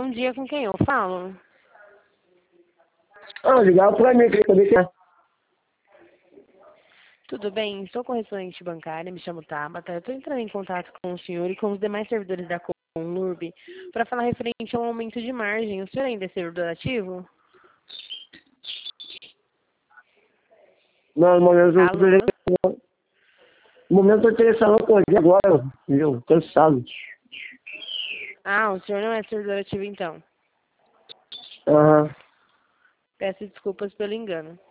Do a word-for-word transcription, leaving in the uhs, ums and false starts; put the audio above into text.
Bom dia, com quem eu falo? Ah, ligar pra mim, queria saber quem é. Tudo bem, sou correspondente bancária, me chamo Tabata. Eu estou entrando em contato com o senhor e com os demais servidores da Conlurb para falar referente a um aumento de margem. O senhor ainda é servidor ativo? Não, no momento eu Alô? tô no momento eu tô interessado no correr agora, viu? Cansado. Ah, o senhor não é servidor ativo então. Aham. Peço desculpas pelo engano.